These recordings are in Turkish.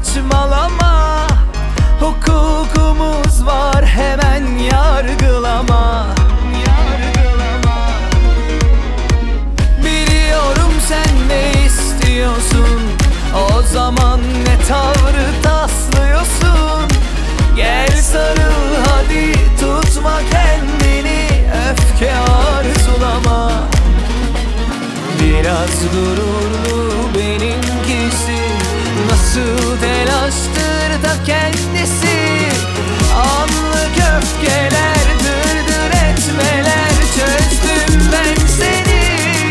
saçmalama. Hukukumuz var, hemen yargılama. Biliyorum sen ne istiyorsun, o zaman ne tavrı taslıyorsun? Gel sarıl hadi, tutma kendini, öfke arzulama. Biraz gururlu benimkisi, nasıl telaştır da kendisi. Anlık öfkeler, dırdır etmeler, çözdüm ben seni.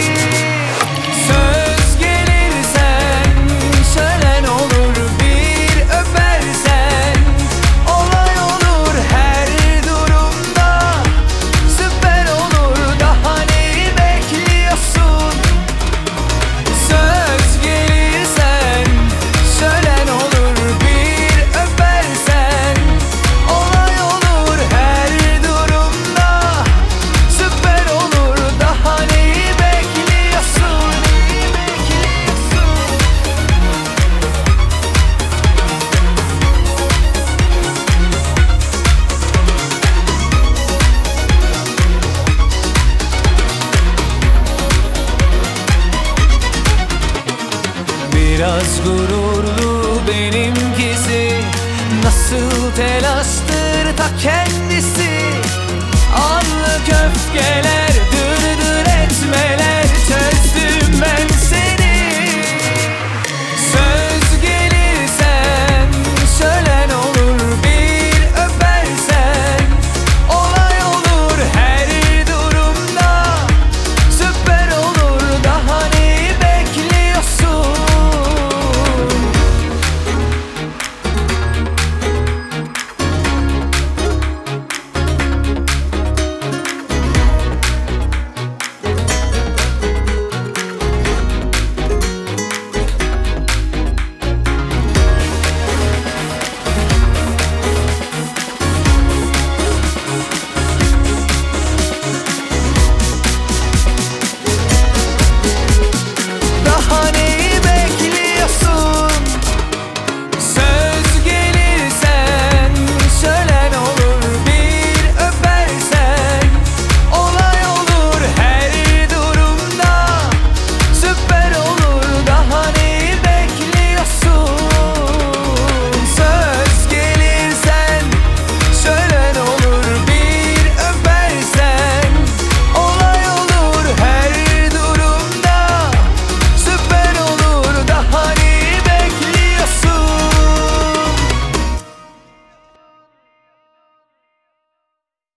Söz gelirsen şölen olur, bir öpersen olay olur her durumda. Süper olur, daha neyi bekliyorsun? Söz gelirsen şölen olur, bir öpersen olay olur her durumda. Süper olur, daha neyi bekliyorsun? Biraz gururlu benimkisi, nasıl telaştır ta kendisi. Anlık öfkeler,